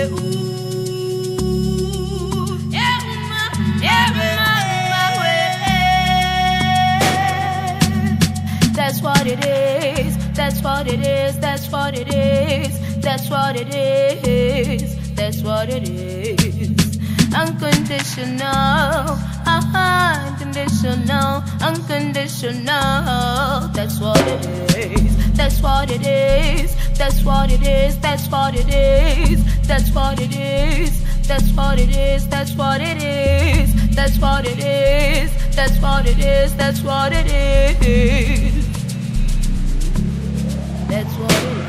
That's what it is, that's what it is, that's what it is, that's what it is, that's what it is. Unconditional, unconditional, unconditional. That's what it is, that's what it is, that's what it is, that's what it is, that's what it is, that's what it is, that's what it is, that's what it is, that's what it is, that's what it is. That's what it is.